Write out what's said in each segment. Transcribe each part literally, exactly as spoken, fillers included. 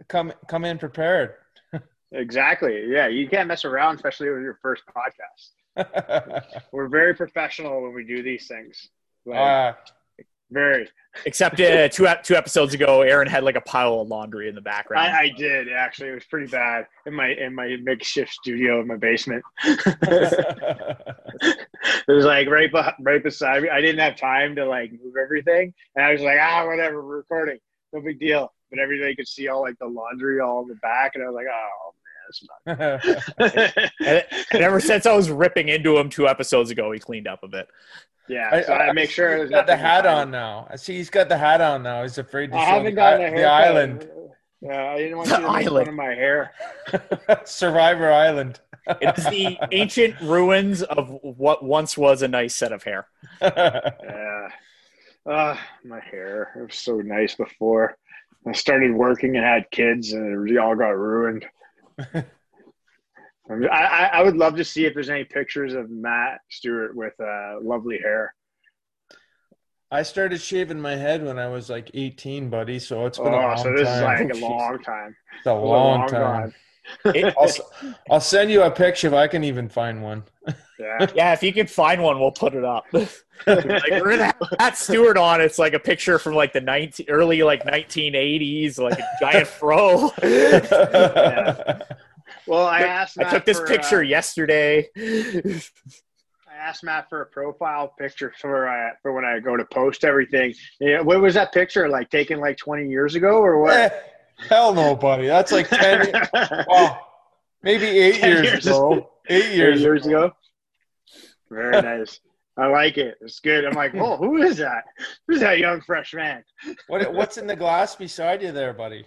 come come in prepared. Exactly. Yeah, you can't mess around, especially with your first podcast. We're very professional when we do these things. Like, uh, very. Except uh, two two episodes ago, Aaron had like a pile of laundry in the background. I, I did actually. It was pretty bad in my in my makeshift studio in my basement. It was like right be, right beside me. I didn't have time to like move everything, and I was like, ah, whatever, we're recording, no big deal. But everybody could see all like the laundry all in the back, and I was like, oh man, it's not. and, and ever since I was ripping into him two episodes ago, he cleaned up a bit. Yeah, so I, I make sure he's got the hat on now. I see he's got the hat on now. He's afraid to I show haven't the, gotten a the haircut. island. Yeah, I didn't want The you to make island. fun of my hair. Survivor Island. It's the ancient ruins of what once was a nice set of hair. Yeah. Uh, my hair. It was so nice before. I started working and had kids, and it all got ruined. I, I, I would love to see if there's any pictures of Matt Stewart with uh, lovely hair. I started shaving my head when I was like eighteen, buddy. So it's been oh, a long so this time. is like a long time. It's a long, a long time. It, I'll, I'll send you a picture if I can even find one. Yeah, yeah. If you can find one, we'll put it up. Like we're gonna have Matt Stewart on. It's like a picture from like the nineteen early like nineteen eighties, like a giant fro. Yeah. Well, I asked. I Matt took this for, picture uh, yesterday. I asked Matt for a profile picture for uh, for when I go to post everything. Yeah, what was that picture like? Taken like twenty years ago or what? Eh, hell no, buddy. That's like ten. Well, maybe eight years, years ago. Eight years, Eight years ago. ago. Very nice. I like it. It's good. I'm like, oh, who is that? Who's that young fresh man? What what's in the glass beside you there, buddy?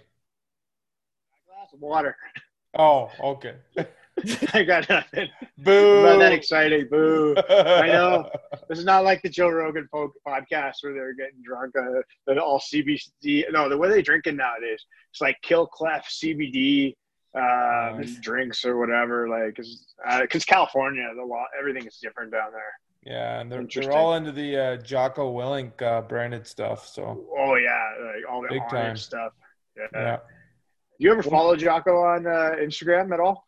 A glass of water. Oh, okay. I got nothing. Boo. I'm not that exciting. Boo. I know. This is not like the Joe Rogan po- podcast where they're getting drunk. Uh, they're all C B D. No, the way they drinking nowadays, it's like Kill Clef C B D um, Nice. drinks or whatever. Like, because uh, California, the law, everything is different down there. Yeah, and they're, Interesting. they're all into the uh, Jocko Willink uh, branded stuff. So Oh yeah, like all the Big orange time. stuff. Yeah. yeah. Do you ever follow Jocko on uh, Instagram at all?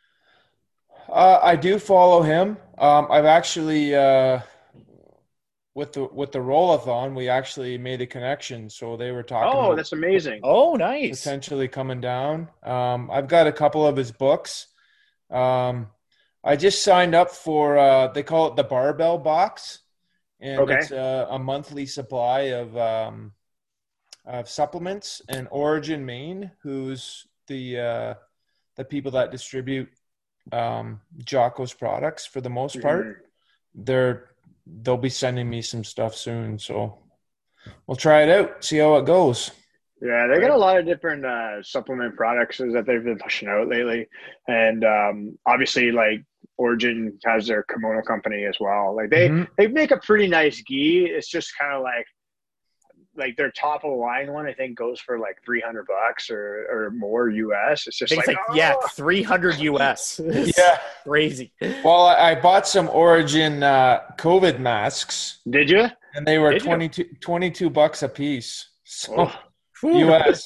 Uh, I do follow him. Um, I've actually uh, with the with the roll-a-thon, we actually made a connection. So they were talking. Oh, about that's amazing. Oh, nice. potentially coming down. Um, I've got a couple of his books. Um, I just signed up for. Uh, they call it the Barbell Box, and Okay. it's a, a monthly supply of um, of supplements. And Origin Maine, who's the uh, the people that distribute um Jocko's products for the most part, Mhm. they're they'll be sending me some stuff soon, so we'll try it out, see how it goes. Yeah, they got a lot of different uh, supplement products that they've been pushing out lately, and um, obviously, like Origin has their kimono company as well. Like they Mhm. they make a pretty nice gi. It's just kind of like like their top of the line one. I think goes for like three hundred bucks or or more U S. It's I just think like, it's like oh. yeah, three hundred U S. Yeah. Crazy. Well, I, I bought some Origin uh COVID masks, Did you? and they were Did you? twenty-two, twenty-two bucks a piece, so Oh, U S.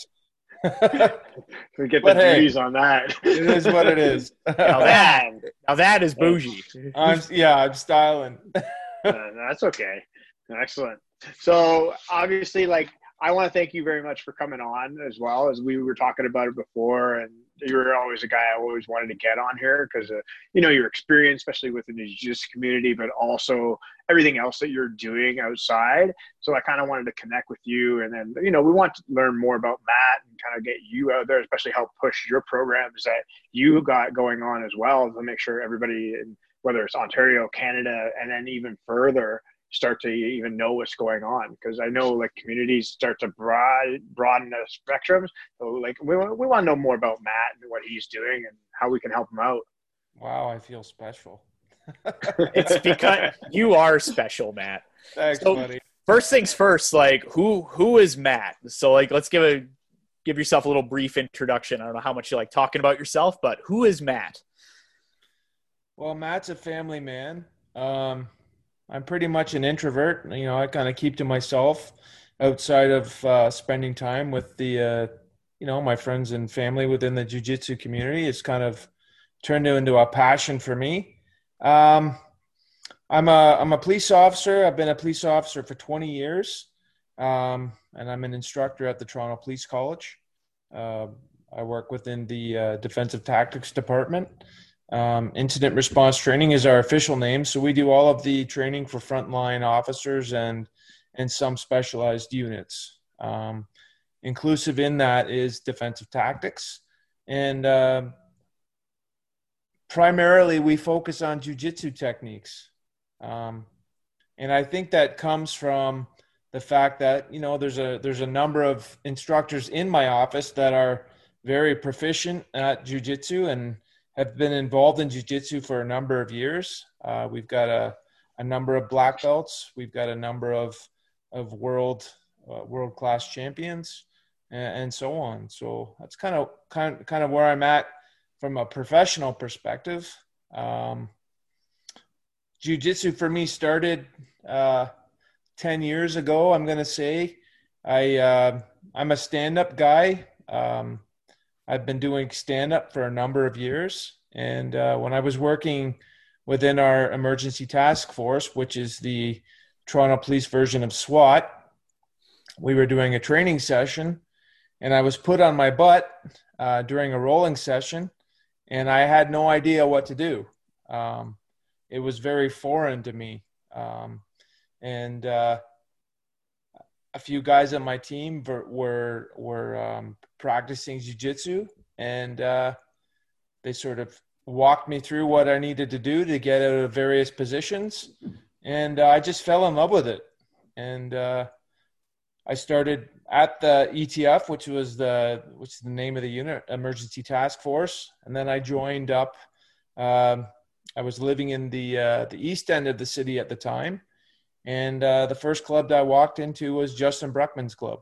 we get the But hey. duties on that. It is what it is. Now that now that is bougie. I'm, yeah, I'm styling. Uh, that's okay. Excellent. So obviously, like, I want to thank you very much for coming on as well, as we were talking about it before. And you were always a guy I always wanted to get on here because, uh, you know, your experience, especially within the jiu-jitsu community, but also everything else that you're doing outside. So I kind of wanted to connect with you. And then, you know, we want to learn more about Matt and kind of get you out there, especially help push your programs that you got going on as well to make sure everybody, in, whether it's Ontario, Canada, and then even further, start to even know what's going on, because I know like communities start to broad, broaden the spectrums. So like we we want to know more about Matt and what he's doing and how we can help him out. Wow, I feel special. It's because you are special, Matt. Thanks, So- buddy. First things first, like who who is Matt? So like let's give a give yourself a little brief introduction. I don't know how much you like talking about yourself, but who is Matt? Well, Matt's a family man. Um, I'm pretty much an introvert. You know, I kind of keep to myself outside of uh, spending time with the uh, you know, my friends and family within the jiu-jitsu community. It's kind of turned into a passion for me. Um, I'm a I'm a police officer. I've been a police officer for twenty years, um, and I'm an instructor at the Toronto Police College. Uh, I work within the uh, Defensive Tactics Department. Um, incident response training is our official name, so we do all of the training for frontline officers and and some specialized units. Um, inclusive in that is defensive tactics, and uh, primarily we focus on jiu-jitsu techniques. Um, and I think that comes from the fact that, you know, there's a there's a number of instructors in my office that are very proficient at jiu-jitsu and have been involved in jiu-jitsu for a number of years. Uh, we've got a, a number of black belts. We've got a number of of world uh, world class champions and, and so on. So that's kind of kind kind of where I'm at from a professional perspective. Um, Jiu-jitsu for me started uh, ten years ago, I'm going to say. I, uh, I'm a stand-up guy. Um, I've been doing stand-up for a number of years. And uh, when I was working within our emergency task force, which is the Toronto Police version of SWAT, we were doing a training session, and I was put on my butt uh, during a rolling session, and I had no idea what to do. Um, It was very foreign to me. Um, and uh, a few guys on my team were were, were um, practicing jiu-jitsu, and uh, they sort of walked me through what I needed to do to get out of various positions. And uh, I just fell in love with it. And uh, I started at the E T F, which was the which is the name of the unit, Emergency Task Force. And then I joined up um, I was living in the uh, the east end of the city at the time, and uh, the first club that I walked into was Justin Bruckman's club.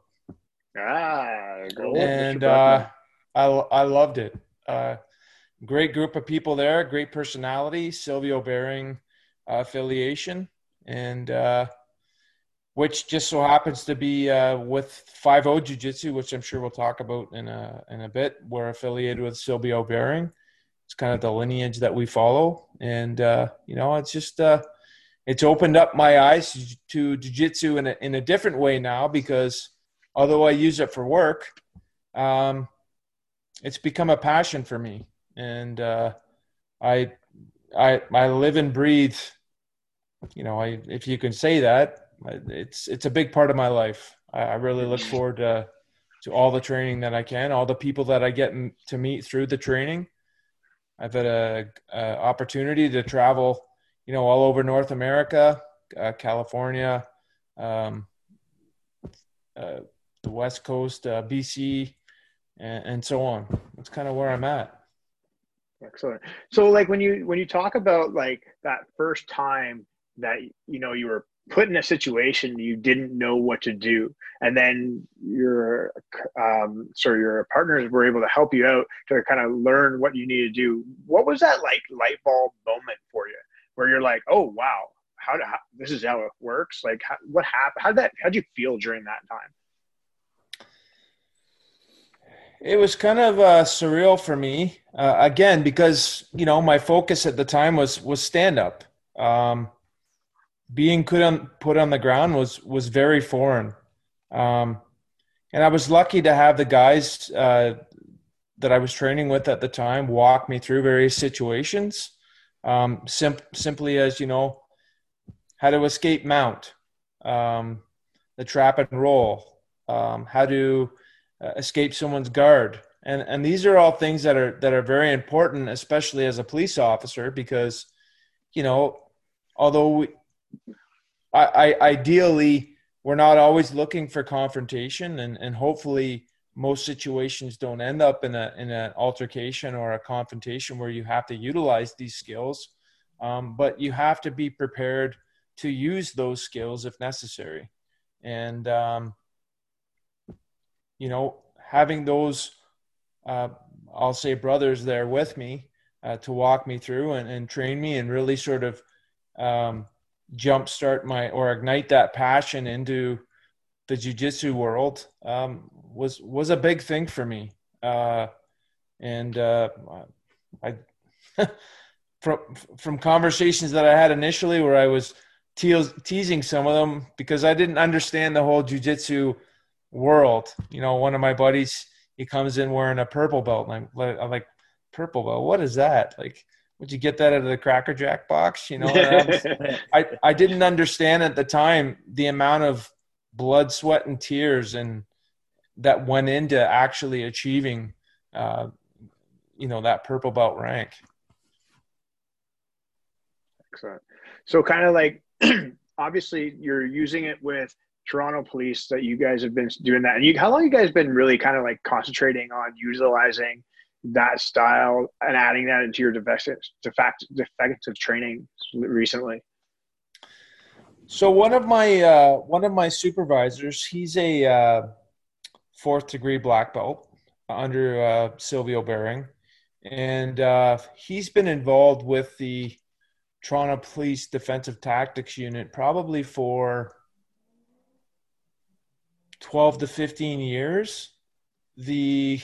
Ah, go and uh, I I loved it. Uh, great group of people there, great personality, Silvio Bering uh, affiliation, and uh, which just so happens to be uh, with five oh Jiu-Jitsu, which I'm sure we'll talk about in a in a bit. We're affiliated with Silvio Bering. It's kind of the lineage that we follow. And, uh, you know, it's just, uh, it's opened up my eyes to jiu-jitsu in a, in a different way now, because although I use it for work, um, it's become a passion for me. And uh, I, I, I live and breathe, you know, I, if you can say that, it's, it's a big part of my life. I, I really look forward to, to all the training that I can, all the people that I get to meet through the training. I've had a, a opportunity to travel, you know, all over North America, uh, California, um, uh, the West Coast, uh, B C, and, and so on. That's kind of where I'm at. Excellent. So, like when you when you talk about like that first time that you know you were put in a situation you didn't know what to do, and then your um sorry your partners were able to help you out to kind of learn what you need to do. What was that like light bulb moment for you where you're like, oh wow, how, how this is how it works? Like how, what happened? How did that how did you feel during that time? It was kind of uh, surreal for me, uh, again, because, you know, my focus at the time was was stand up. Um, being put on put on the ground was was very foreign, um, and I was lucky to have the guys uh, that I was training with at the time walk me through various situations, um, sim- simply as, you know, how to escape mount, um, the trap and roll, um, how to uh, escape someone's guard, and and these are all things that are that are very important, especially as a police officer, because, you know, although we, I, I ideally we're not always looking for confrontation, and, and hopefully most situations don't end up in a in an altercation or a confrontation where you have to utilize these skills, um, but you have to be prepared to use those skills if necessary. And um, you know, having those uh, I'll say brothers there with me uh, to walk me through and, and train me and really sort of um, jumpstart my or ignite that passion into the jiu-jitsu world um, was was a big thing for me. Uh, and uh, I from from conversations that I had initially where I was te- teasing some of them because I didn't understand the whole jiu-jitsu world. You know, one of my buddies, he comes in wearing a purple belt, and I'm like, I'm like purple belt, what is that? Like, would you get that out of the Cracker Jack box? You know, and I, I didn't understand at the time the amount of blood, sweat, and tears and that went into actually achieving, uh, you know, that purple belt rank. Excellent. So kind of like, obviously you're using it with Toronto Police that you guys have been doing that. And you, how long have you guys been really kind of like concentrating on utilizing that style and adding that into your defective, defective training recently? So one of my, uh, one of my supervisors, he's a uh, fourth degree black belt under uh, Silvio Bering. And uh, he's been involved with the Toronto Police Defensive Tactics Unit probably for twelve to fifteen years. The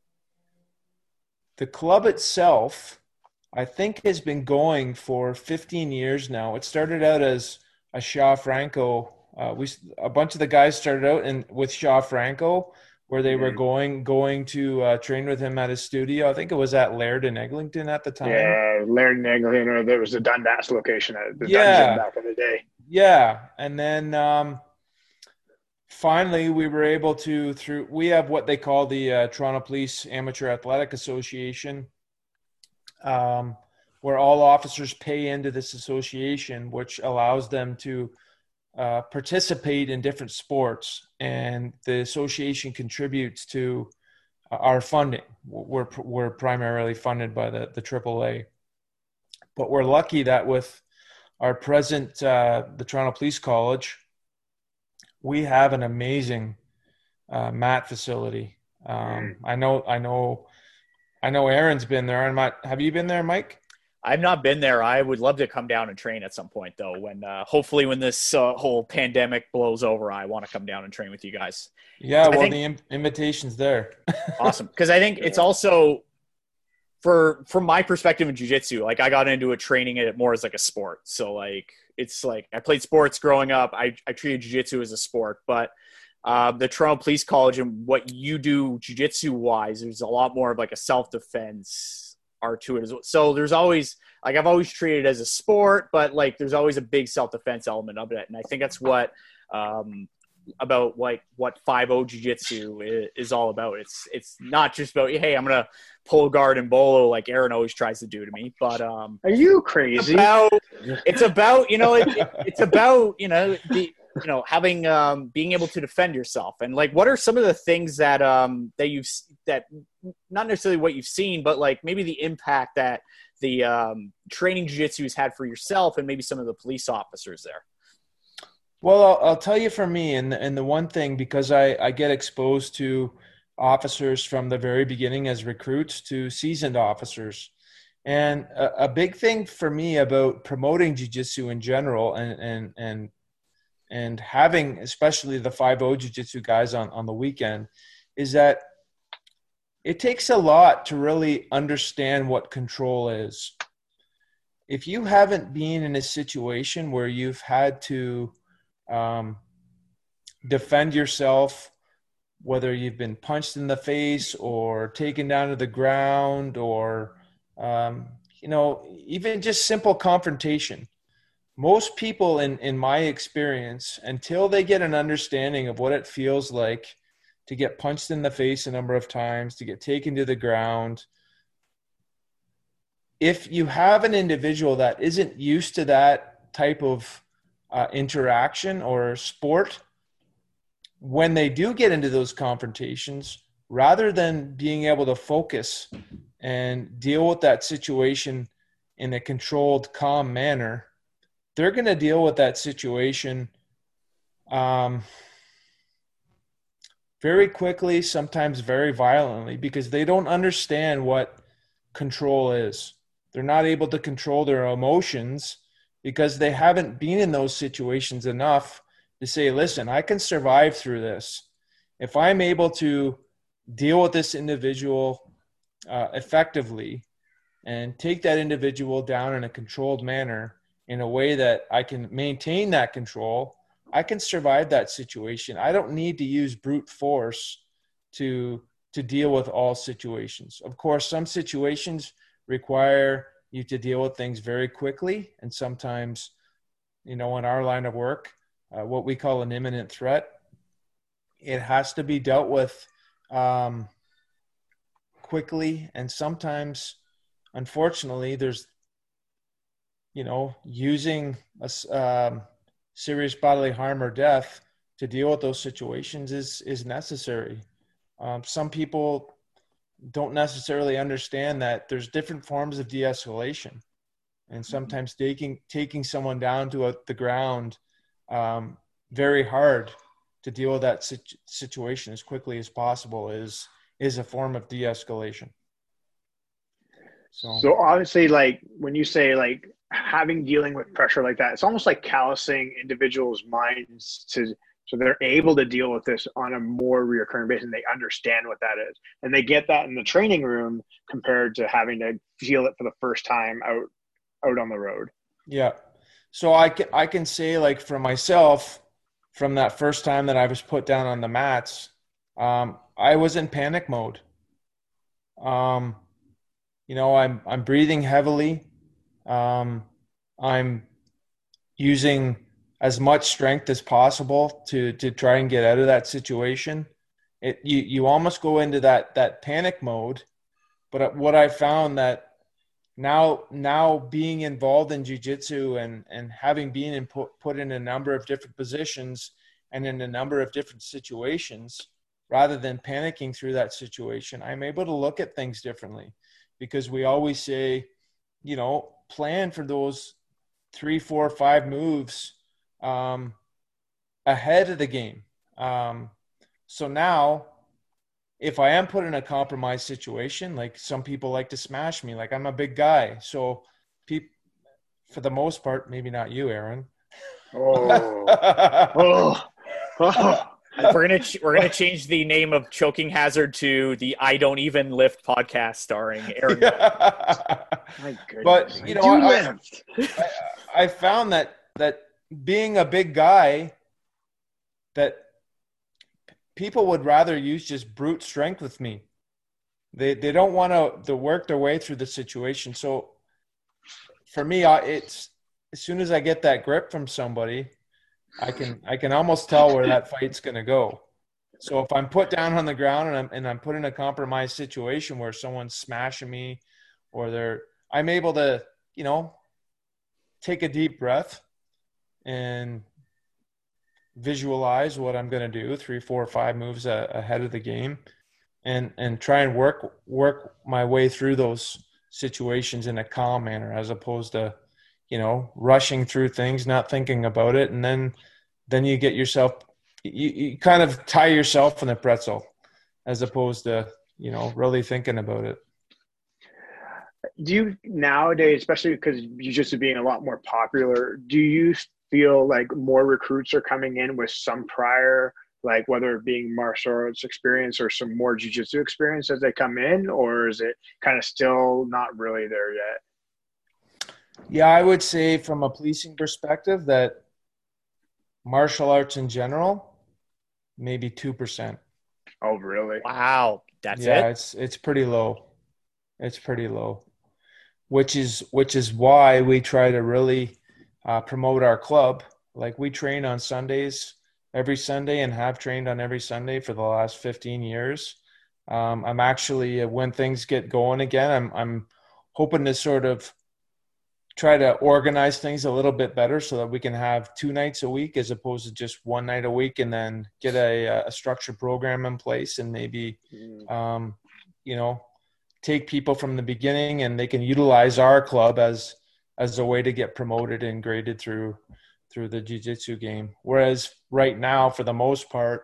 the club itself, I think, has been going for fifteen years now. It started out as a Shaw Franco. Uh, we a bunch of the guys started out in with Shaw Franco, where they were going going to uh, train with him at his studio. I think it was at Laird and Eglinton at the time. Yeah, Laird and Eglinton, or there was the Dundas location at the yeah. dungeon back in the day. Yeah, and then um, finally we were able to, through, we have what they call the uh, Toronto Police Amateur Athletic Association, um, where all officers pay into this association, which allows them to Uh, participate in different sports, and the association contributes to our funding. We're we're primarily funded by the the triple A, but we're lucky that with our present uh, the Toronto Police College, we have an amazing uh, mat facility. Um, I know I know I know Aaron's been there. And have you been there, Mike? I've not been there. I would love to come down and train at some point, though. When uh, hopefully, when this uh, whole pandemic blows over, I want to come down and train with you guys. Yeah, well, think, the in- invitation's there. Awesome, because I think it's also for from my perspective in jiu-jitsu. Like, I got into it training it more as like a sport. So, like, it's like I played sports growing up. I I treated jiu-jitsu as a sport, but uh, the Toronto Police College and what you do jiu-jitsu wise, there's a lot more of like a self-defense art to it as well. So there's always like I've always treated it as a sport, but like there's always a big self-defense element of it, and I think that's what um about like what five oh jiu-jitsu is, is all about. It's it's not just about, hey, I'm gonna pull guard and bolo like Aaron always tries to do to me, but um are you crazy? It's about, it's about you know it, it, it's about you know the you know having um being able to defend yourself. And like, what are some of the things that um that you've that not necessarily what you've seen, but like maybe the impact that the um training jiu-jitsu has had for yourself and maybe some of the police officers there? Well, I'll, I'll tell you for me, and and the one thing, because I, I get exposed to officers from the very beginning as recruits to seasoned officers. And a, a big thing for me about promoting jiu-jitsu in general and and and and having especially the five oh jiu-jitsu guys on, on the weekend is that it takes a lot to really understand what control is. If you haven't been in a situation where you've had to um, defend yourself, whether you've been punched in the face or taken down to the ground or, um, you know, even just simple confrontation, most people in, in my experience, until they get an understanding of what it feels like to get punched in the face a number of times, to get taken to the ground, if you have an individual that isn't used to that type of uh, interaction or sport, when they do get into those confrontations, rather than being able to focus and deal with that situation in a controlled, calm manner, they're going to deal with that situation um, very quickly, sometimes very violently, because they don't understand what control is. They're not able to control their emotions because they haven't been in those situations enough to say, listen, I can survive through this. If I'm able to deal with this individual uh, effectively and take that individual down in a controlled manner in a way that I can maintain that control, I can survive that situation. I don't need to use brute force to to deal with all situations. Of course, some situations require you to deal with things very quickly. And sometimes, you know, in our line of work, uh, what we call an imminent threat, it has to be dealt with um, quickly. And sometimes, unfortunately, there's, you know, using a um, serious bodily harm or death to deal with those situations is is necessary. Um, some people don't necessarily understand that there's different forms of de-escalation, and sometimes taking taking someone down to a, the ground um, very hard to deal with that situ- situation as quickly as possible is is a form of de-escalation. So, so obviously, like when you say like having dealing with pressure like that, it's almost like callousing individuals' minds to so they're able to deal with this on a more reoccurring basis, and they understand what that is, and they get that in the training room compared to having to feel it for the first time out out on the road. Yeah. So I can I can say, like, for myself, from that first time that I was put down on the mats, um, I was in panic mode. Um, you know, I'm I'm breathing heavily. Um, I'm using as much strength as possible to to try and get out of that situation. It you you almost go into that that panic mode. But what I found that now now being involved in jiu-jitsu and and having been in put, put in a number of different positions and in a number of different situations, rather than panicking through that situation, I'm able to look at things differently, because we always say, you know, plan for those three, four, five moves um, ahead of the game. Um, so now, if I am put in a compromised situation, like some people like to smash me, like I'm a big guy. So pe- for the most part, maybe not you, Aaron. Oh, oh, oh. We're gonna ch- we're gonna change the name of Choking Hazard to the I Don't Even Lift podcast starring Aaron. Yeah. My goodness. But you know, I, I, I found that that being a big guy, that people would rather use just brute strength with me. They they don't want to to work their way through the situation. So for me, I, it's as soon as I get that grip from somebody, I can I can almost tell where that fight's going to go. So if I'm put down on the ground and I'm and I'm put in a compromised situation where someone's smashing me, or they're I'm able to, you know, take a deep breath and visualize what I'm going to do three, four, five moves a, ahead of the game, and and try and work work my way through those situations in a calm manner, as opposed to, you know, rushing through things, not thinking about it, and then then you get yourself you, you kind of tie yourself in a pretzel, as opposed to, you know, really thinking about it. Do you nowadays, especially because jiu-jitsu being a lot more popular, do you feel like more recruits are coming in with some prior, like whether it being martial arts experience or some more jiu-jitsu experience as they come in, or is it kind of still not really there yet? Yeah, I would say from a policing perspective that martial arts in general, maybe two percent. Oh, really? Wow. That's yeah, it? Yeah, it's it's pretty low. It's pretty low, which is which is why we try to really uh, promote our club. Like, we train on Sundays every Sunday and have trained on every Sunday for the last fifteen years. Um, I'm actually, uh, when things get going again, I'm I'm hoping to sort of try to organize things a little bit better so that we can have two nights a week as opposed to just one night a week, and then get a, a structured program in place, and maybe, um, you know, take people from the beginning and they can utilize our club as, as a way to get promoted and graded through, through the jiu-jitsu game. Whereas right now, for the most part,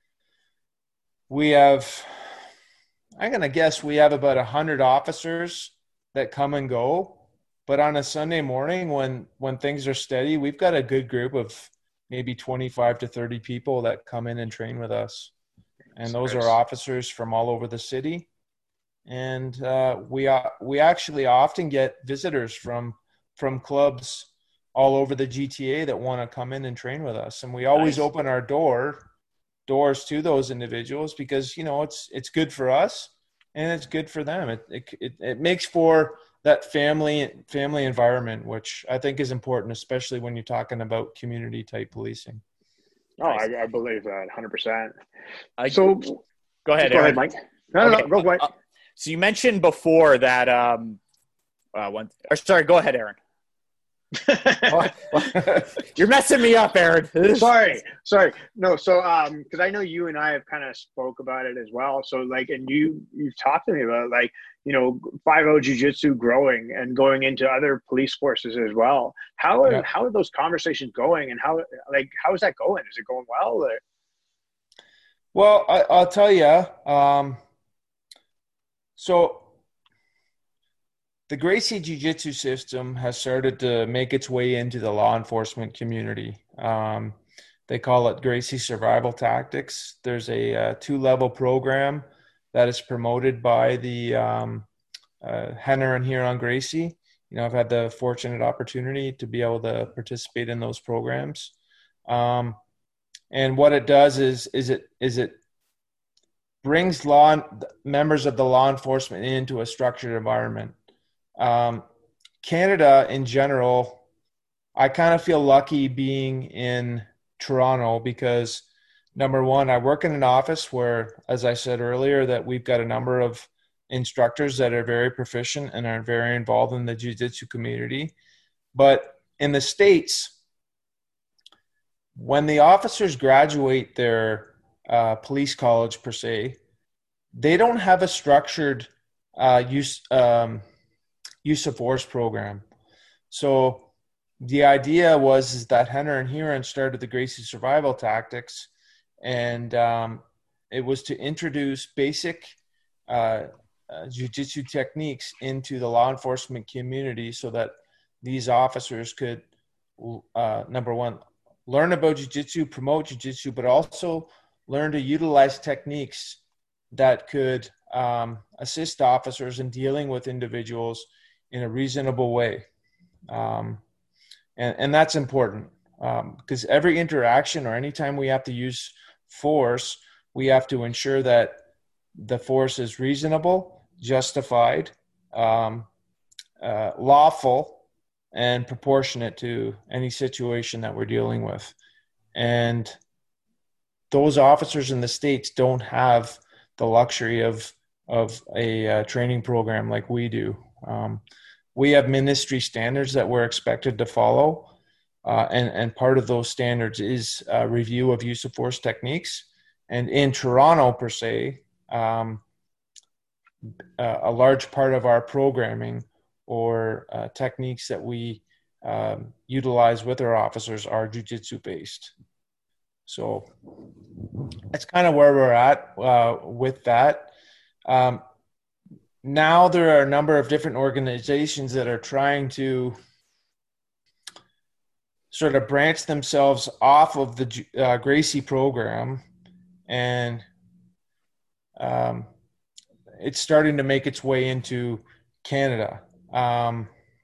we have, I'm going to guess we have about a hundred officers that come and go. But on a Sunday morning, when when things are steady, we've got a good group of maybe twenty-five to thirty people that come in and train with us. And those Nice. are officers from all over the city. And uh, we uh, we actually often get visitors from from clubs all over the G T A that want to come in and train with us. And we always Nice. open our door doors to those individuals because, you know, it's it's good for us and it's good for them. It it it, it makes for that family family environment, which I think is important, especially when you're talking about community type policing. Oh, I, I believe that one hundred percent. I, So go ahead, go Aaron. ahead, Mike. No, no, Okay. no, go ahead. Uh, so you mentioned before that um uh, one or sorry, go ahead, Aaron. You're messing me up, Aaron. sorry, sorry. No, so um, because I know you and I have kind of spoke about it as well. So like, and you you've talked to me about like, you know, five oh Jiu-Jitsu growing and going into other police forces as well. How are Yeah. how are those conversations going, and how like how is that going? Is it going well? Or? Well, I, I'll tell you. Um, so the Gracie Jiu-Jitsu system has started to make its way into the law enforcement community. Um, they call it Gracie Survival Tactics. There's a, uh two-level program that is promoted by the um, uh, Henner and Huron Gracie. You know, I've had the fortunate opportunity to be able to participate in those programs. Um, and what it does is, is it is it brings law members of the law enforcement into a structured environment. Um, Canada in general, I kind of feel lucky being in Toronto because, number one, I work in an office where, as I said earlier, that we've got a number of instructors that are very proficient and are very involved in the jiu-jitsu community. But in the States, when the officers graduate their uh, police college per se, they don't have a structured uh, use um, use of force program. So the idea was is that Henner and Huron started the Gracie Survival Tactics, and um, it was to introduce basic uh, uh, jiu-jitsu techniques into the law enforcement community so that these officers could, uh, number one, learn about jiu-jitsu, promote jiu-jitsu, but also learn to utilize techniques that could um, assist officers in dealing with individuals in a reasonable way. Um, and, and that's important because um, every interaction or anytime we have to use force, we have to ensure that the force is reasonable, justified, um, uh, lawful, and proportionate to any situation that we're dealing with. And those officers in the States don't have the luxury of, of a uh, training program like we do. Um, we have ministry standards that we're expected to follow. Uh, and, and part of those standards is a review of use of force techniques. And in Toronto, per se, um, uh, a large part of our programming or uh, techniques that we um, utilize with our officers are jiu-jitsu based. So that's kind of where we're at uh, with that. Um, now there are a number of different organizations that are trying to sort of branch themselves off of the uh, Gracie program, and um, it's starting to make its way into Canada. Um,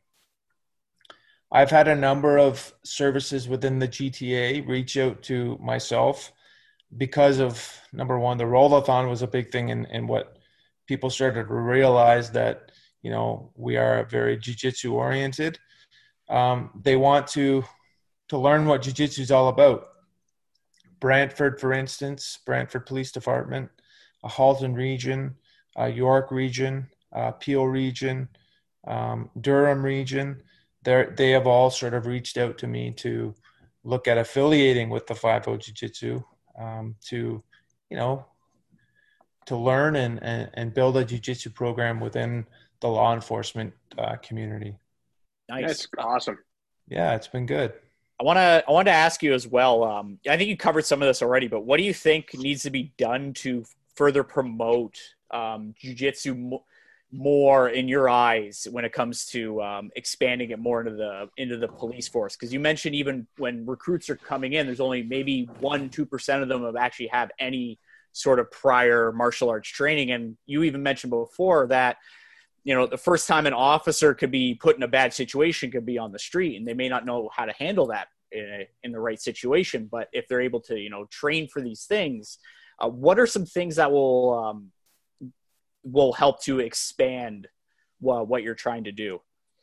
I've had a number of services within the G T A reach out to myself because of, number one, the roll-a-thon was a big thing in, in what people started to realize that, you know, we are very jiu-jitsu oriented. Um, they want to to learn what jiu-jitsu is all about. Brantford, for instance, Brantford Police Department, a Halton region, uh, York region, uh, Peel region, um, Durham region. They they have all sort of reached out to me to look at affiliating with the five oh Jiu-Jitsu um, to, you know, to learn and, and, and build a jiu-jitsu program within the law enforcement uh, community. Nice. That's awesome. Yeah, it's been good. I want to I want to ask you as well. Um, I think you covered some of this already, but what do you think needs to be done to further promote um, jiu-jitsu, more in your eyes when it comes to um, expanding it more into the into the police force? Because you mentioned even when recruits are coming in, there's only maybe one two percent of them have actually have any sort of prior martial arts training, and you even mentioned before that, you know, the first time an officer could be put in a bad situation could be on the street, and they may not know how to handle that in, a, in the right situation. But if they're able to, you know, train for these things, uh, what are some things that will um, will help to expand well, what you're trying to do?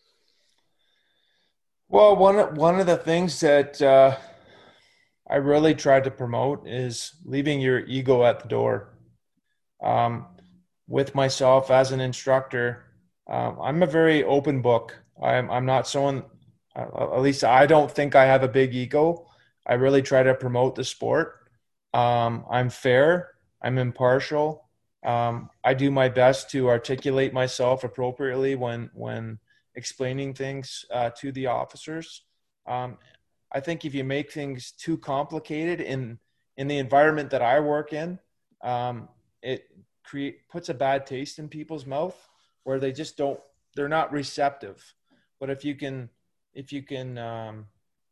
Well, one one of the things that uh, I really try to promote is leaving your ego at the door. Um, with myself as an instructor, um, I'm a very open book. I'm I'm not someone, uh, at least I don't think I have a big ego. I really try to promote the sport. Um, I'm fair. I'm impartial. Um, I do my best to articulate myself appropriately when when explaining things uh, to the officers. Um, I think if you make things too complicated in in the environment that I work in, um, it create puts a bad taste in people's mouth where they just don't they're not receptive. But if you can if you can um,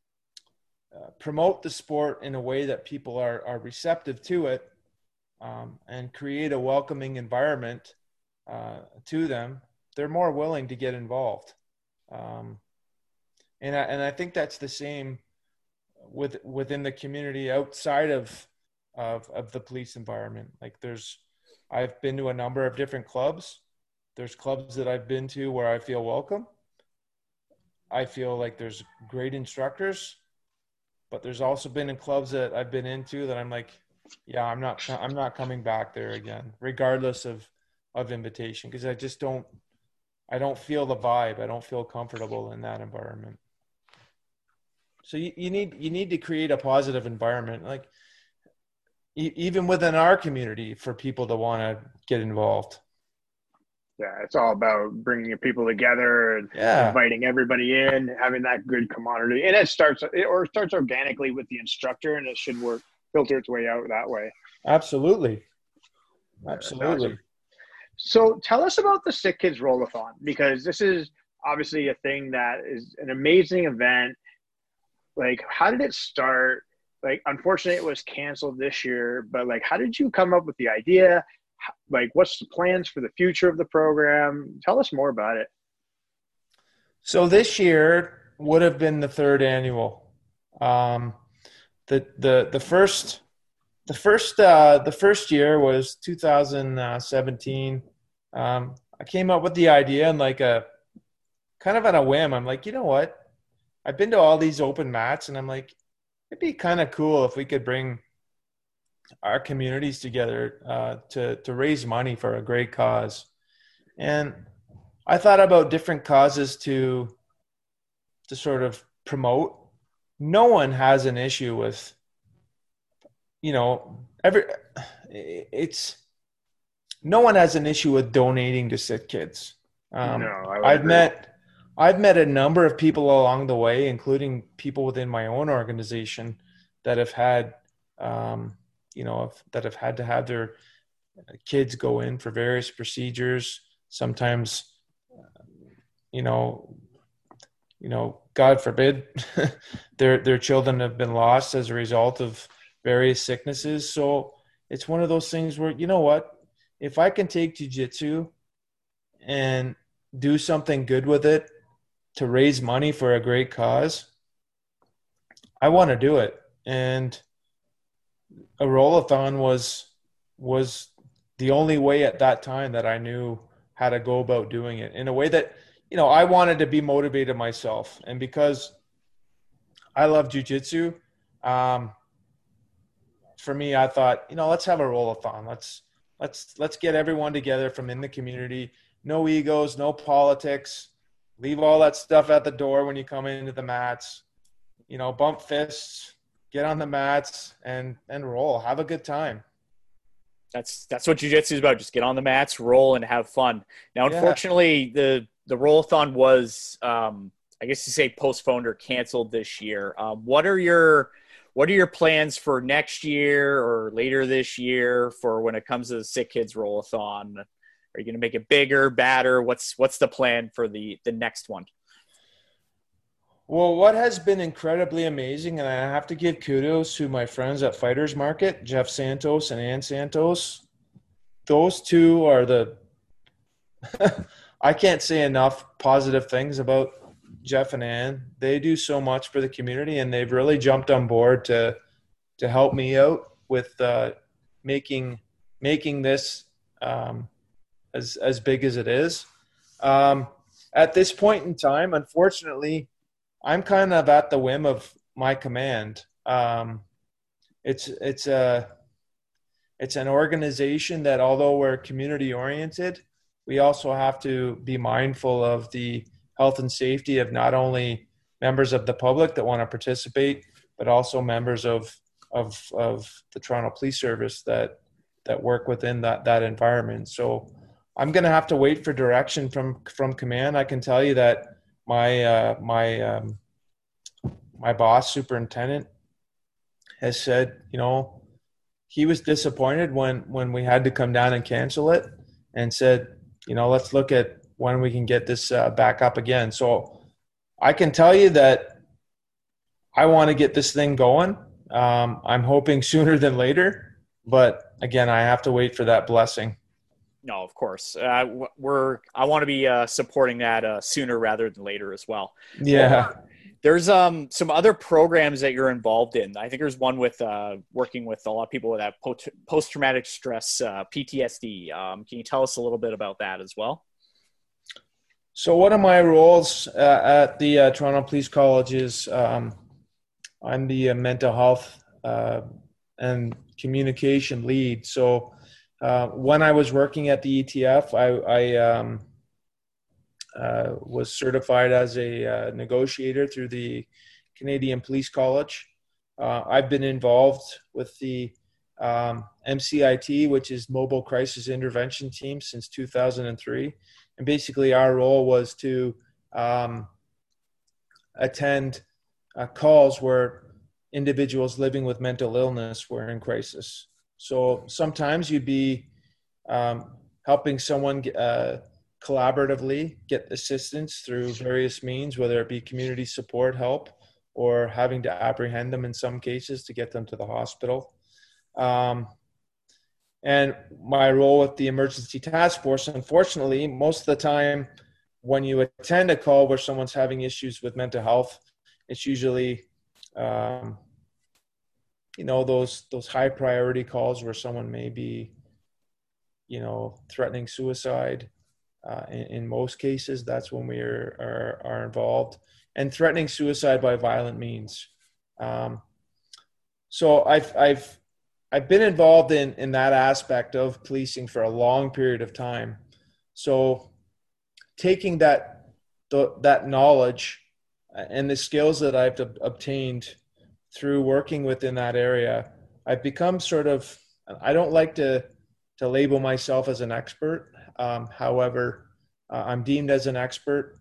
uh, promote the sport in a way that people are are receptive to it, um, and create a welcoming environment uh, to them, they're more willing to get involved. Um, and I, and I think that's the same with within the community outside of of of the police environment. Like there's I've been to a number of different clubs. There's clubs that I've been to where I feel welcome. I feel like there's great instructors, but there's also been in clubs that I've been into that I'm like, yeah, I'm not, I'm not coming back there again, regardless of, of invitation. Cause I just don't, I don't feel the vibe. I don't feel comfortable in that environment. So you, you need, you need to create a positive environment. Like e- even within our community for people to want to get involved. Yeah, it's all about bringing people together and Yeah. inviting everybody in, having that good camaraderie. And it starts, it, or it starts organically with the instructor, and it should work, filter its way out that way. Absolutely. Absolutely. Awesome. So tell us about the Sick Kids Roll-a-thon, because this is obviously a thing that is an amazing event. Like, how did it start? Like, unfortunately, it was canceled this year, but like, how did you come up with the idea? Like, what's the plans for the future of the program? Tell us more about it. So this year would have been the third annual. Um, the the the first the first uh, the first year was two thousand seventeen. Um, I came up with the idea and like a kind of on a whim. I'm like, you know what? I've been to all these open mats, and I'm like, it'd be kind of cool if we could bring our communities together uh, to to raise money for a great cause. And I thought about different causes to to sort of promote. No one has an issue with, you know, every it's no one has an issue with donating to sick kids. Um, No, I would I've agree. met I've met a number of people along the way, including people within my own organization that have had um, you know, that have had to have their kids go in for various procedures. Sometimes, you know, you know, God forbid, their their children have been lost as a result of various sicknesses. So it's one of those things where, you know what, if I can take jiu-jitsu and do something good with it to raise money for a great cause, I want to do it. And a roll-a-thon was was the only way at that time that I knew how to go about doing it in a way that, you know, I wanted to be motivated myself. And because I love jiu-jitsu, um, for me, I thought, you know, let's have a roll-a-thon. Let's let's let's get everyone together from in the community. No egos, no politics. Leave all that stuff at the door when you come into the mats. You know, bump fists. Get on the mats and, and roll. Have a good time. That's that's what jiu-jitsu is about. Just get on the mats, roll, and have fun. Now, Yeah. unfortunately, the the roll-a-thon was, um, I guess you say, postponed or canceled this year. Um, what are your what are your plans for next year or later this year for when it comes to the Sick Kids Roll-a-thon? Are you going to make it bigger, badder? What's what's the plan for the the next one? Well, what has been incredibly amazing, and I have to give kudos to my friends at Fighters Market, Jeff Santos and Ann Santos. Those two are the – I can't say enough positive things about Jeff and Ann. They do so much for the community, and they've really jumped on board to to help me out with uh, making making this um, as as big as it is. Um, at this point in time, unfortunately – I'm kind of at the whim of my command. Um, it's it's a it's an organization that, although we're community oriented, we also have to be mindful of the health and safety of not only members of the public that want to participate, but also members of of of the Toronto Police Service that that work within that that environment. So I'm going to have to wait for direction from from command. I can tell you that. My uh, my um, my boss, superintendent, has said, you know, he was disappointed when when we had to come down and cancel it, and said, you know, let's look at when we can get this uh, back up again. So I can tell you that I want to get this thing going. Um, I'm hoping sooner than later, but again, I have to wait for that blessing. No, of course. Uh, we're. I want to be uh, supporting that uh, sooner rather than later as well. Yeah. Well, there's um some other programs that you're involved in. I think there's one with uh, working with a lot of people with that post traumatic stress, uh, P T S D. Um, can you tell us a little bit about that as well? So one of my roles uh, at the uh, Toronto Police College is um, I'm the uh, mental health uh, and communication lead. So. Uh, when I was working at the E T F, I, I um, uh, was certified as a uh, negotiator through the Canadian Police College. Uh, I've been involved with the um, M C I T, which is Mobile Crisis Intervention Team, since two thousand three. And basically our role was to um, attend uh, calls where individuals living with mental illness were in crisis. So sometimes you'd be um, helping someone uh, collaboratively get assistance through various means, whether it be community support help or having to apprehend them in some cases to get them to the hospital. Um, and my role with the emergency task force, unfortunately, most of the time when you attend a call where someone's having issues with mental health, it's usually um, you know, those those high priority calls where someone may be, you know, threatening suicide. Uh, in, in most cases, that's when we are, are, are involved, and threatening suicide by violent means. Um, so I've I've I've been involved in in that aspect of policing for a long period of time. So taking that the, that knowledge and the skills that I've obtained through working within that area, I've become sort of, I don't like to, to label myself as an expert. Um, however, uh, I'm deemed as an expert.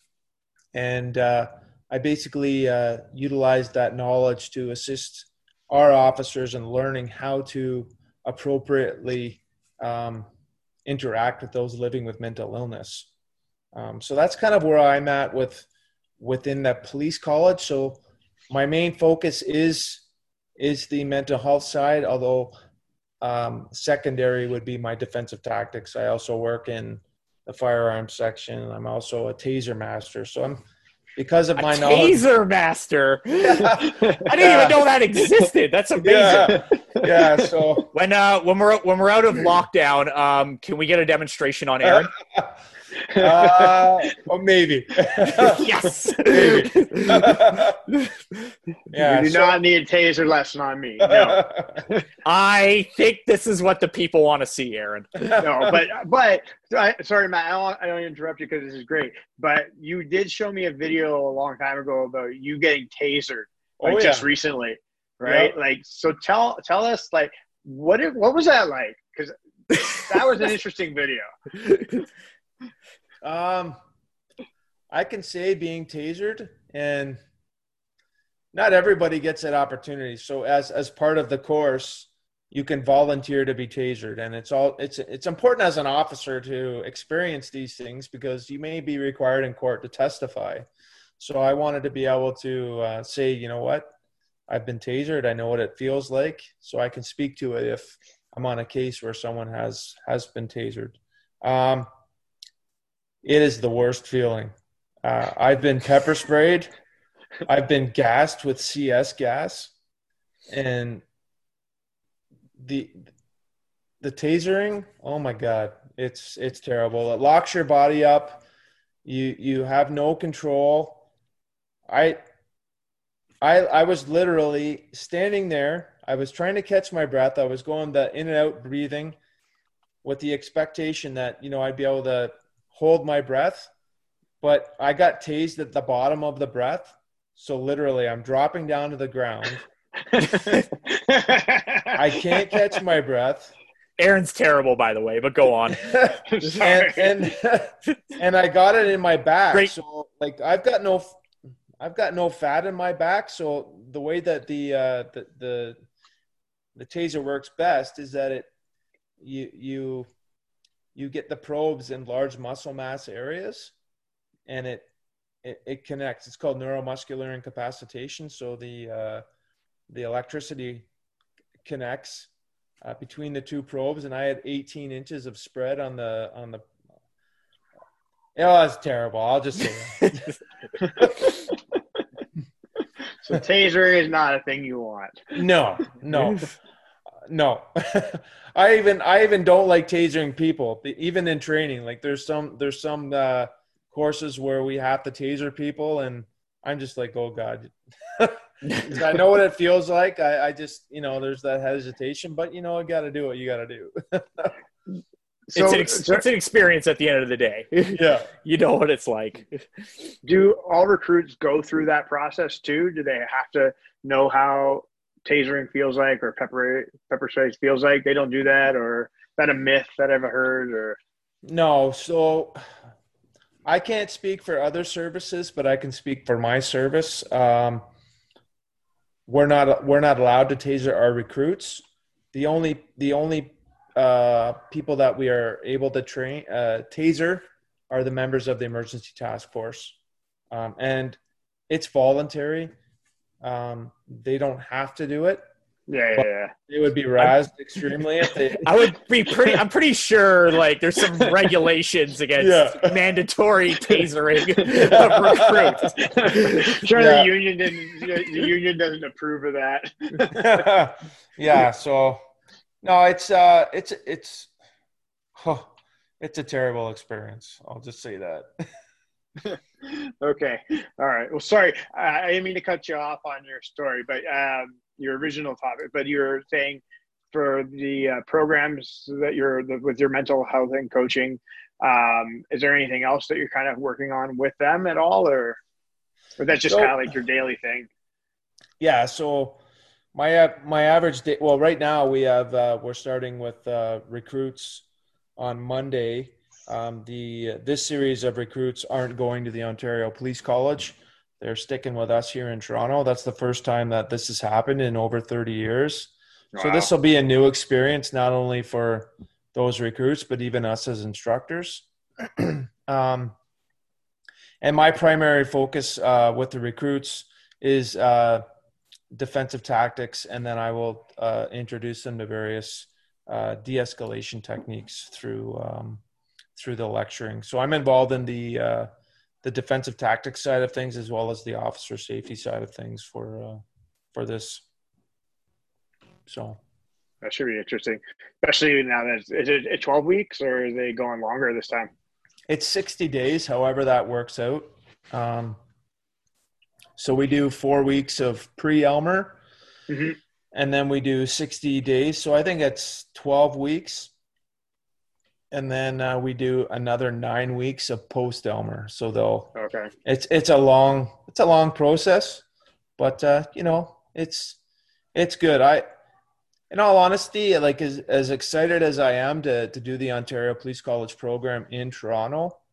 And uh, I basically uh, utilize that knowledge to assist our officers in learning how to appropriately um, interact with those living with mental illness. Um, so that's kind of where I'm at with within that police college. So my main focus is is the mental health side, although um, secondary would be my defensive tactics. I also work in the firearms section. I'm also a taser master. So I'm because of my a knowledge. Taser master. I didn't even know that existed. That's amazing. Yeah. Yeah. So when uh when we're when we're out of lockdown, um, can we get a demonstration on Aaron? uh, well, maybe. Yes. Maybe. Yeah. You do so, not need a taser lesson on me. No. I think this is what the people want to see, Aaron. No, but but I, sorry, Matt. I don't, I don't interrupt you because this is great. But you did show me a video a long time ago about you getting tasered, like Oh, yeah. just recently, right? Yeah. Like, so tell tell us, like, what if, what was that like? Because that was an interesting video. Um, I can say being tasered, and not everybody gets that opportunity. So as as part of the course, you can volunteer to be tasered. And it's all it's it's important as an officer to experience these things because you may be required in court to testify. So I wanted to be able to uh, say, you know what, I've been tasered. I know what it feels like, so I can speak to it if I'm on a case where someone has has been tasered. Um, it is the worst feeling. Uh, I've been pepper sprayed. I've been gassed with C S gas, and the the tasering, oh my God, it's it's terrible. It locks your body up. You you have no control. I I I was literally standing there. I was trying to catch my breath. I was going the in and out breathing with the expectation that, you know, I'd be able to hold my breath, but I got tased at the bottom of the breath. So literally I'm dropping down to the ground. I can't catch my breath. Aaron's terrible, by the way, but go on. and, and and I got it in my back. Great. So like I've got no I've got no fat in my back. So the way that the uh, the, the the taser works best is that it you you you get the probes in large muscle mass areas, and it it, it connects. It's called neuromuscular incapacitation. So the uh, the electricity connects uh, between the two probes, and I had eighteen inches of spread on the on the. It was terrible. I'll just say that. So taser is not a thing you want. No, no, no. I even I even don't like tasering people, even in training. Like there's some there's some uh, courses where we have to taser people, and I'm just like, oh God. I know what it feels like. I, I just, you know, there's that hesitation, but you know, I got to do what you got to do. So, it's, an ex- it's an experience at the end of the day. Yeah. You know what it's like. Do all recruits go through that process too? Do they have to know how tasering feels like or pepper pepper spray feels like? They don't do that, or is that a myth that I've heard? Or no, so I can't speak for other services, but I can speak for my service. Um, we're not we're not allowed to taser our recruits. The only the only uh, people that we are able to train uh, taser are the members of the emergency task force, um, and it's voluntary. Um, they don't have to do it. Yeah, yeah, yeah. They would be razzed extremely if they. I would be pretty. I'm pretty sure like there's some regulations against Yeah. mandatory tasering of recruits. Sure, Yeah. the union didn't. The union doesn't approve of that. Yeah. So no, it's uh, it's it's, oh, it's a terrible experience. I'll just say that. Okay. All right. Well, sorry. I I didn't mean to cut you off on your story, but um, your original topic. But you were saying for the uh, programs that you're the, with your mental health and coaching, um, is there anything else that you're kind of working on with them at all, or, or that's just So- kind of like your daily thing? Yeah. So my uh, my average day. Well, right now we have uh, we're starting with uh, recruits on Monday. Um, the this series of recruits aren't going to the Ontario Police College. They're sticking with us here in Toronto. That's the first time that this has happened in over thirty years. So Wow. this will be a new experience, not only for those recruits, but even us as instructors. um, and my primary focus uh, with the recruits is uh, defensive tactics, and then I will uh, introduce them to various uh, de-escalation techniques through um, through the lecturing. So I'm involved in the uh, the defensive tactics side of things as well as the officer safety side of things for uh, for this. So That should be interesting, especially now that it's, is it twelve weeks or are they going longer this time? it's sixty days, however that works out. Um, so we do four weeks of pre-Elmer, Mhm. and then we do sixty days. So I think it's twelve weeks. And then uh, we do another nine weeks of post-Elmer. So they'll Okay. it's it's a long it's a long process, but uh, you know, it's it's good. I in all honesty, like as as excited as I am to to do the Ontario Police College program in Toronto,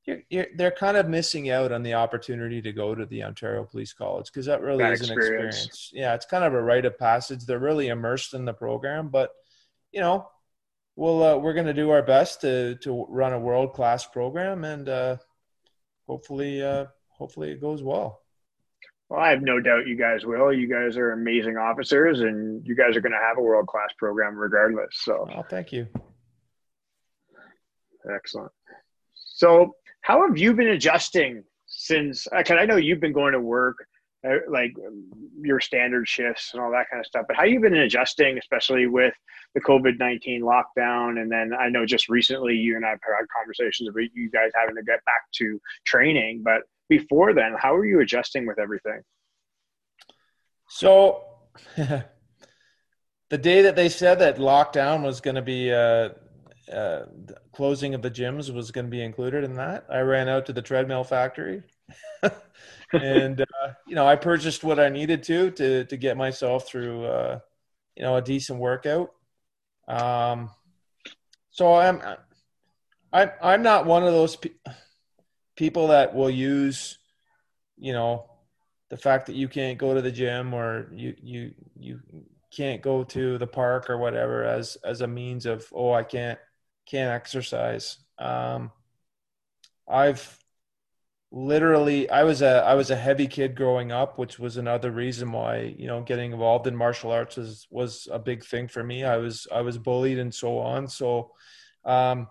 you're, you're, they're kind of missing out on the opportunity to go to the Ontario Police College, because that really That is an experience. experience. Yeah, it's kind of a rite of passage. They're really immersed in the program, but you know, we'll uh, we're going to do our best to to run a world class program, and uh, hopefully uh, hopefully it goes well. Well, I have no doubt you guys will. You guys are amazing officers, and you guys are going to have a world class program regardless. So, oh, thank you. Excellent. So, how have you been adjusting since? Because I know you've been going to work, uh, like your standard shifts and all that kind of stuff. But how you been adjusting, especially with the COVID nineteen lockdown? And then I know just recently you and I have had conversations about you guys having to get back to training. But before then, how are you adjusting with everything? So, the day that they said that lockdown was going to be uh, uh, closing of the gyms was going to be included in that, I ran out to the treadmill factory and, uh, you know, I purchased what I needed to, to, to get myself through, uh, you know, a decent workout. Um, so I'm, I'm, I'm not one of those pe- people that will use, you know, the fact that you can't go to the gym or you, you, you can't go to the park or whatever as, as a means of, oh, I can't, can't exercise. Um, I've literally, I was a, I was a heavy kid growing up, which was another reason why, you know, getting involved in martial arts was, was a big thing for me. I was, I was bullied and so on. So, um,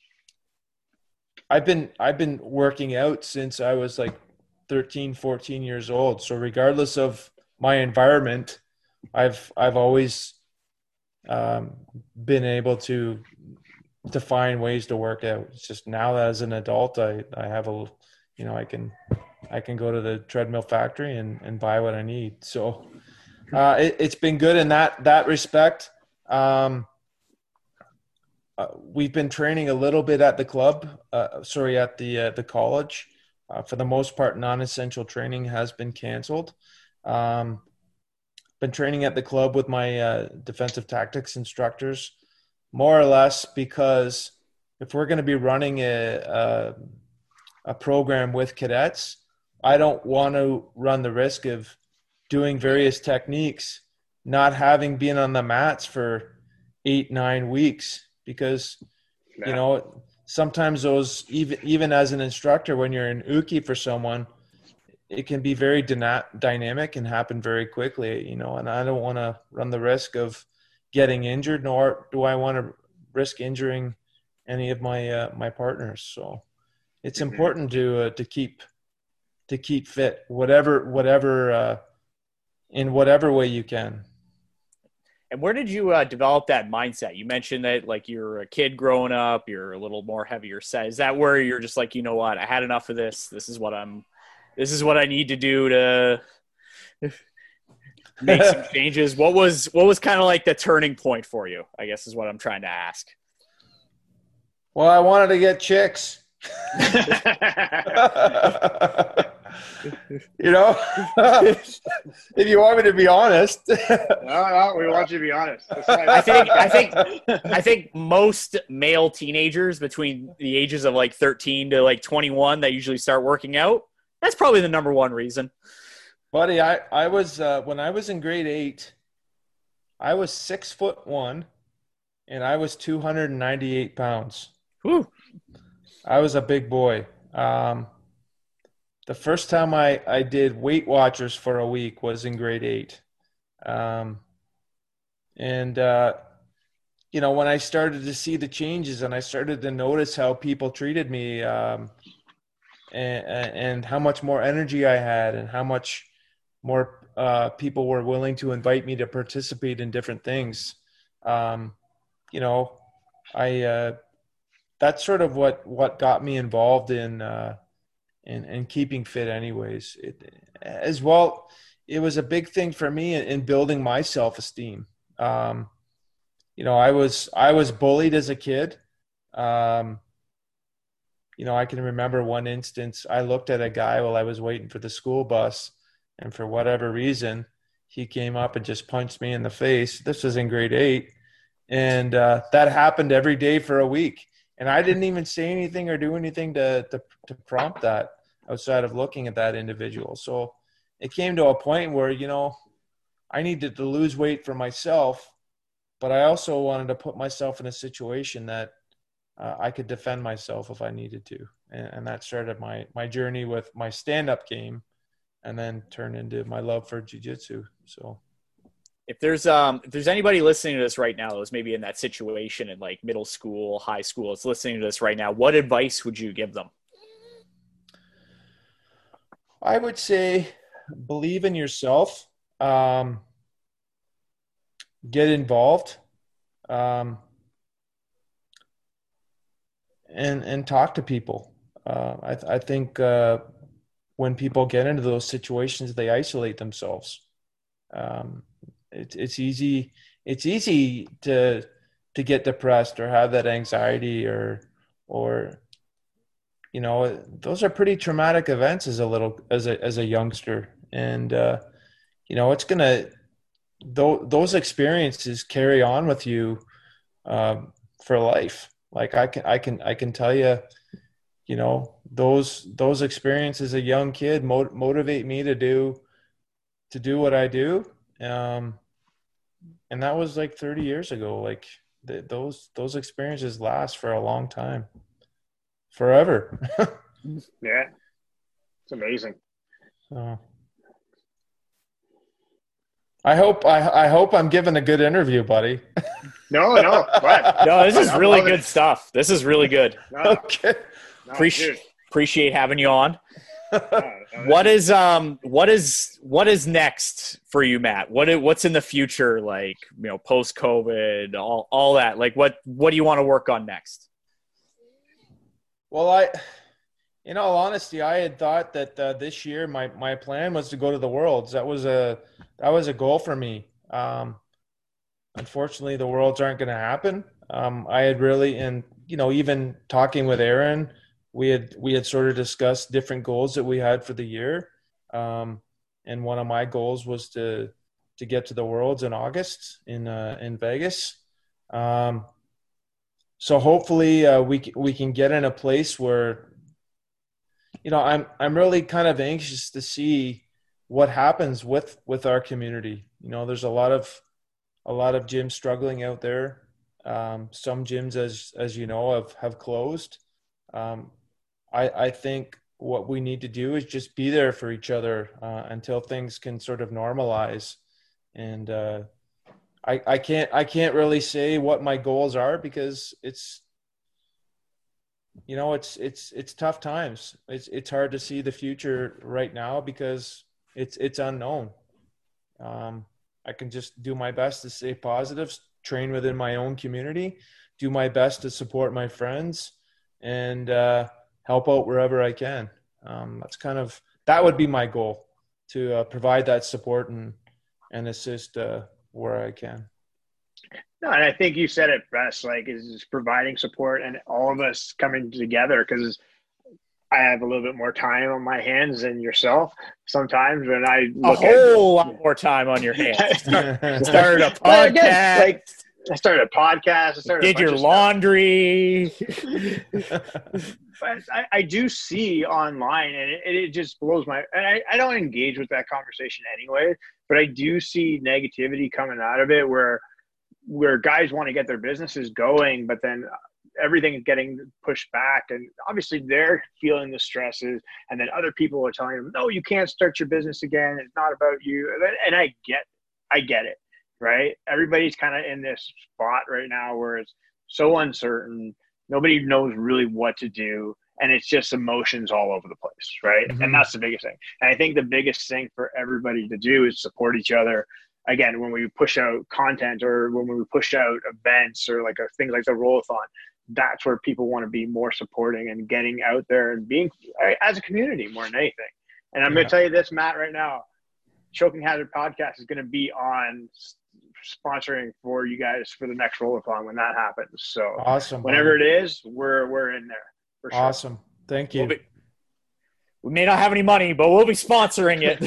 I've been, I've been working out since I was like thirteen, fourteen years old. So regardless of my environment, I've, I've always, um, been able to, to find ways to work out. It's just now that as an adult, I, I have a, you know, I can, I can go to the treadmill factory and, and buy what I need. So uh, it, it's been good in that, that respect. Um, uh, we've been training a little bit at the club, uh, sorry, at the, uh, the college. Uh, for the most part, non-essential training has been canceled. Um, been training at the club with my uh, defensive tactics instructors, more or less, because if we're going to be running a, a a program with cadets, I don't want to run the risk of doing various techniques, not having been on the mats for eight, nine weeks, because, yeah. you know, sometimes those, even, even as an instructor, when you're in uke for someone, it can be very dyna- dynamic and happen very quickly, you know, and I don't want to run the risk of getting injured, nor do I want to risk injuring any of my, uh, my partners. So it's mm-hmm. important to, uh, to keep, to keep fit, whatever, whatever, uh, in whatever way you can. And where did you uh, develop that mindset? You mentioned that like you're a kid growing up, you're a little more heavier set. Is that where you're just like, you know what, I had enough of this. This is what I'm, this is what I need to do to make some changes. What was, what was kind of like the turning point for you, I guess is what I'm trying to ask. Well, I wanted to get chicks. You know, if you want me to be honest. No, no, we want you to be honest. I think, I think, I think most male teenagers between the ages of like thirteen to like twenty-one that usually start working out, that's probably the number one reason. Buddy, I, I was, uh, when I was in grade eight, I was six foot one and I was two hundred ninety-eight pounds. Whew. I was a big boy. Um, the first time I, I did Weight Watchers for a week was in grade eight. Um, and, uh, you know, when I started to see the changes and I started to notice how people treated me, um, and, and how much more energy I had and how much more uh, people were willing to invite me to participate in different things. Um, you know, I, uh, that's sort of what, what got me involved in, uh, in, in keeping fit anyways. It, as well, it was a big thing for me in, in building my self-esteem. Um, you know, I was, I was bullied as a kid. Um, you know, I can remember one instance, I looked at a guy while I was waiting for the school bus, and for whatever reason, he came up and just punched me in the face. This was in grade eight. And uh, that happened every day for a week. And I didn't even say anything or do anything to, to, to prompt that outside of looking at that individual. So it came to a point where, you know, I needed to lose weight for myself, but I also wanted to put myself in a situation that uh, I could defend myself if I needed to. And, and that started my, my journey with my stand-up game, and then turned into my love for jiu-jitsu. So if there's um if there's anybody listening to this right now that was maybe in that situation in like middle school, high school, is listening to this right now, what advice would you give them? I would say believe in yourself. Um, get involved. Um, and and talk to people. Uh, I, th- I think uh, when people get into those situations, they isolate themselves. Um, it, it's easy. It's easy to to get depressed or have that anxiety, or or you know, those are pretty traumatic events as a little as a as a youngster, and uh, you know, it's gonna th- those experiences carry on with you um, for life. Like I can I can I can tell you. You know, those those experiences as a young kid mo- motivate me to do to do what I do, um, and that was like thirty years ago. Like th- those those experiences last for a long time, forever. Yeah, it's amazing. So, I hope I I hope I'm giving a good interview, buddy. No, no, but No, this is I really love it. good stuff. This is really good. No, no, Okay. no, Appreciate dude. appreciate having you on. No, no, What this is um what is what is next for you, Matt? What i- what's in the future, like, you know, post COVID, all all that? Like what what do you want to work on next? Well, I, in all honesty, I had thought that uh, this year my my plan was to go to the Worlds. That was a that was a goal for me. Um, unfortunately, the Worlds aren't going to happen. Um, I had really, and you know, even talking with Aaron, we had we had sort of discussed different goals that we had for the year. Um, and one of my goals was to to get to the Worlds in August in uh, in Vegas. Um, so hopefully uh, we c- we can get in a place where, you know, I'm I'm really kind of anxious to see what happens with with our community. You know, there's a lot of a lot of gyms struggling out there. Um, some gyms, as as you know, have have closed. Um, I I think what we need to do is just be there for each other uh, until things can sort of normalize. And uh, I I can't I can't really say what my goals are, because it's, you know, it's it's it's tough times. It's it's hard to see the future right now because it's it's unknown. Um, I can just do my best to stay positive, train within my own community, do my best to support my friends, and uh, help out wherever I can. Um, that's kind of that would be my goal, to uh, provide that support and and assist uh, where I can. No, and I think you said it best, like, is just providing support and all of us coming together, because I have a little bit more time on my hands than yourself sometimes when I A look whole at lot more time on your hands. That's Started a But podcast, again, like, I started a podcast, I started a did bunch your of stuff. laundry. But I, I do see online, and it, it just blows my – and I, I don't engage with that conversation anyway, but I do see negativity coming out of it where where guys want to get their businesses going, but then everything is getting pushed back. And obviously they're feeling the stresses, and then other people are telling them, no, you can't start your business again. It's not about you. And I get I get it, right? Everybody's kind of in this spot right now where it's so uncertain. Nobody knows really what to do, and it's just emotions all over the place, right? Mhm. And that's the biggest thing. And I think the biggest thing for everybody to do is support each other. Again, when we push out content, or when we push out events, or like a, things like the Rollathon, that's where people want to be more supporting and getting out there and being as a community more than anything. And I'm Yeah. going to tell you this, Matt, right now, Choking Hazard Podcast is going to be on sponsoring for you guys for the next Rollathon when that happens. So Awesome. whenever buddy. it is, we're we're in there for sure. Awesome. Thank you. We'll be- we may not have any money, but we'll be sponsoring it.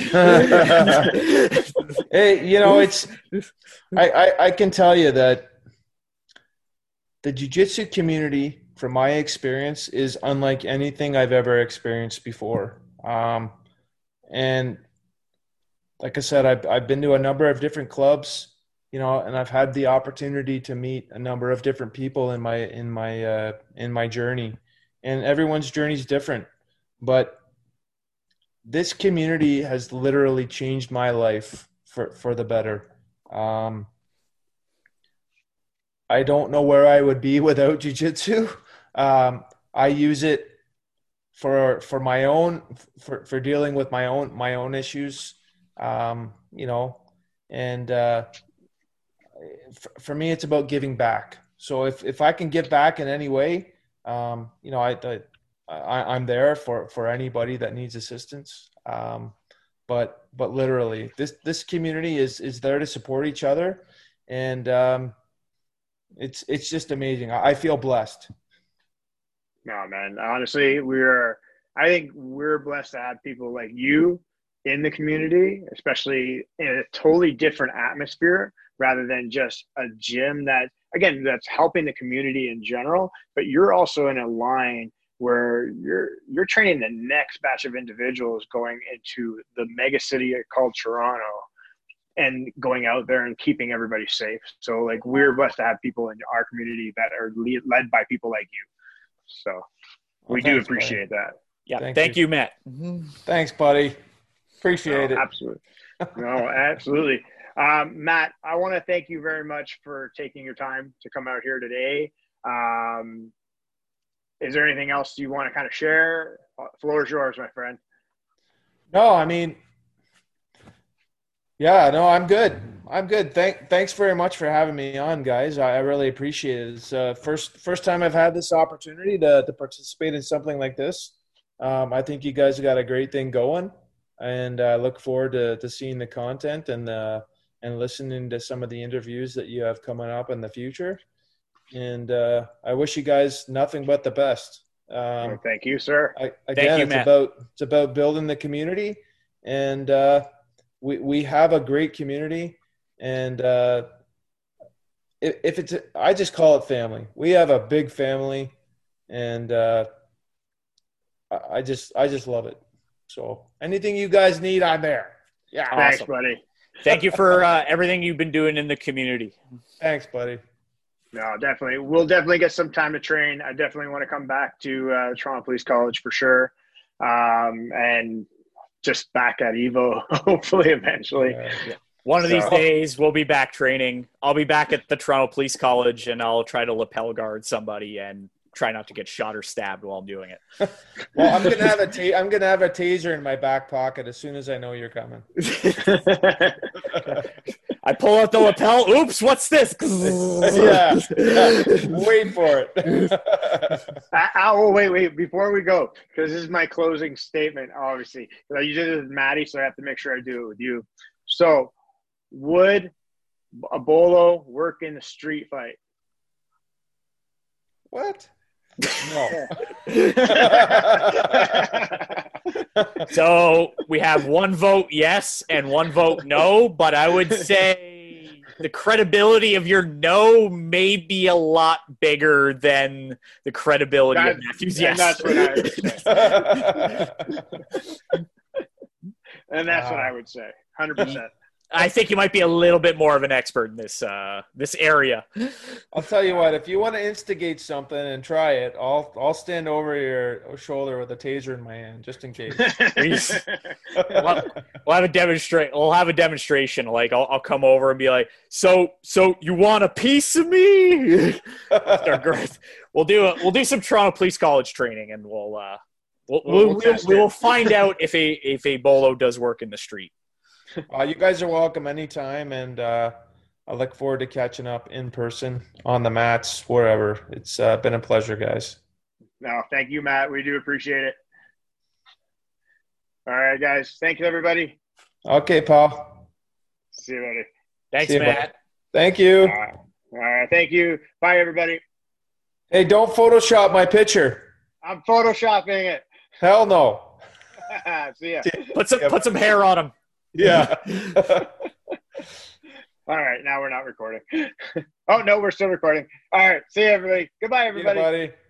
Hey, you know, it's I, I, I can tell you that the jiu-jitsu community from my experience, is unlike anything I've ever experienced before. Um, and like I said, I've, I've been to a number of different clubs, you know, and I've had the opportunity to meet a number of different people in my, in my, uh, in my journey, and everyone's journey is different, but this community has literally changed my life for, for the better. Um, I don't know where I would be without jiu-jitsu. Um, I use it for, for my own, for, for dealing with my own, my own issues. Um, you know, and, uh, for, for me, it's about giving back. So if, if I can give back in any way, um, you know, I, I, I I'm there for, for anybody that needs assistance. Um, but, but literally this, this community is, is there to support each other. And, um, it's, it's just amazing. I, I feel blessed. No, man, honestly, we're, I think we're blessed to have people like you in the community, especially in a totally different atmosphere rather than just a gym that, again, that's helping the community in general, but you're also in a line where you're you're training the next batch of individuals going into the mega city called Toronto and going out there and keeping everybody safe. So like we're blessed to have people in our community that are lead, led by people like you. So we well, thanks, do appreciate buddy. that. Yeah. Thank Thank you. you, Matt. Thanks, buddy. Appreciate No, it. absolutely. No, absolutely. Um, Matt, I want to thank you very much for taking your time to come out here today. Um, is there anything else you want to kind of share? Uh, floor is yours, my friend. No, I mean, yeah, no, I'm good. I'm good. Thank, thanks very much for having me on, guys. I, I really appreciate it. It's uh, first first time I've had this opportunity to to participate in something like this. Um, I think you guys got a great thing going, and I look forward to to seeing the content and uh, and listening to some of the interviews that you have coming up in the future. And uh, I wish you guys nothing but the best. Um, Well, thank you, sir. I, again, you, it's Matt. about it's about building the community, and uh, we we have a great community. And uh, if, if it's, I just call it family. We have a big family, and uh, I I just I just love it. So anything you guys need, I'm there. Yeah. Thanks, Awesome. buddy. Thank you for uh, everything you've been doing in the community. Thanks, buddy. No, definitely. We'll definitely get some time to train. I definitely want to come back to uh, Toronto Police College for sure. Um, and just back at Evo, hopefully eventually. Yeah. Yeah. One of these So- days, we'll be back training. I'll be back at the Toronto Police College, and I'll try to lapel guard somebody and try not to get shot or stabbed while I'm doing it. Well, I'm gonna have a ta- I'm gonna have a taser in my back pocket as soon as I know you're coming. I pull out the lapel. Oops, what's this? yeah, yeah. Wait for it. I, I, oh, wait, wait. Before we go, because this is my closing statement, obviously. I usually do it with Maddie, so I have to make sure I do it with you. So, would a bolo work in the street fight? What? No. So we have one vote yes and one vote no, but I would say the credibility of your no may be a lot bigger than the credibility That- of Matthew's and yes. that's what I would say. And that's what I would say. one hundred percent. I think you might be a little bit more of an expert in this uh, this area. I'll tell you what. If you want to instigate something and try it, I'll I'll stand over your shoulder with a taser in my hand just in case. We'll, we'll have a demonstrate. We'll have a demonstration. Like I'll, I'll come over and be like, "So, so you want a piece of me?" Start growing. We'll do a, we'll do some Toronto Police College training, and we'll uh, we'll We'll- we'll, we'll we'll, test we'll it. find out if a if a bolo does work in the street. Uh, you guys are welcome anytime, and uh, I look forward to catching up in person on the mats, wherever. It's uh, been a pleasure, guys. No, thank you, Matt. We do appreciate it. All right, guys. Thank you, everybody. Okay, pal. See you later. Thanks, See you, Matt. bud. Thank you. All right. All right. Thank you. Bye, everybody. Hey, don't Photoshop my picture. I'm photoshopping it. Hell no. See ya. Put some put some hair on him. Yeah. All right. Now we're not recording. Oh, no, we're still recording. All right. See you, everybody. Goodbye, See you, everybody. buddy.